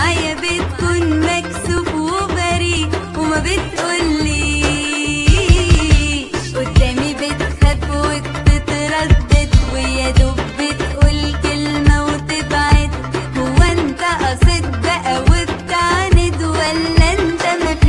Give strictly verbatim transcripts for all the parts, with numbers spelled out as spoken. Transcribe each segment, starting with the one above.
معايا بتكون مكسوف وبريء وما بتقوليش، قدامي بتخاف وبتتردد ويا دوب بتقول كلمة وتبعد. هو انت قصد بقى وبتعند ولا انت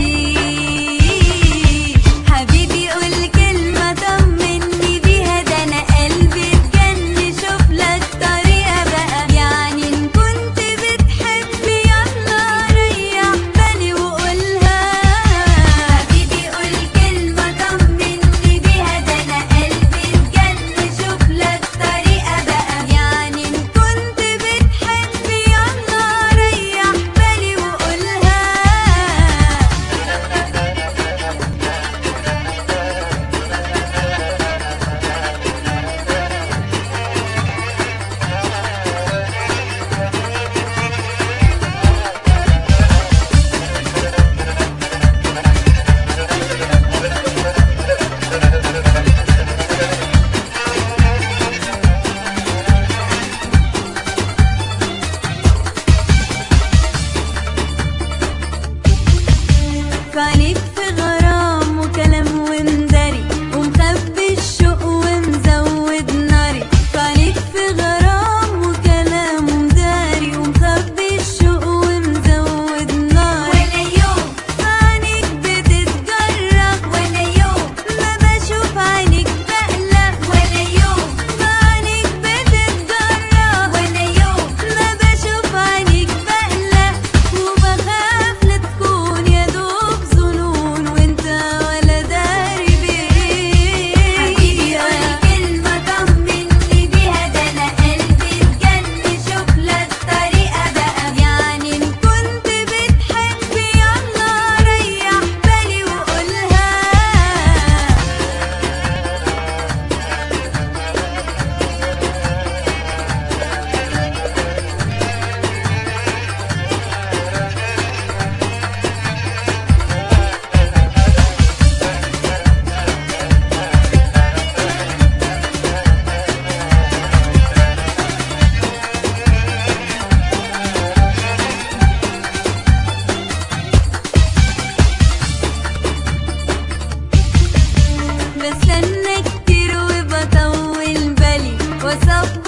مفيش؟ حبيبي قول كلمة طمني بيها، ده انا قلبي اتجن. شوف لك طريقة بقى، يعني ان كنت بتحبي يلا ريح بالي وقولها. حبيبي قول كلمة طمني بيها، ده انا قلبي اتجن. شوف لك طريقة بقى، يعني ان كنت بتحبي يلا ريح بالي وقولها. فعليك في غرام وكلام ومداري ومخبي الشوق ومزود ناري. فعليك في غرام وكلام ومداري ومخبي الشوق ومزود ناري. ولا يوم عينيك بتتجرح، ولا يوم ما بشوف عينيك بقلق. ولا يوم عينيك بتتجرح، ولا يوم ما بشوف عينيك بقلق. وبخاف لا تكون يا دوب ظنون وانت ولا داري بيه. حبيبي قول كلمة طمني بيها، ده انا قلبي اتجن. شوف لك طريقة بقى، يعني ان كنت بتحبي يلا ريح بالي وقولها. بستنى كتير وبطول بالي وصف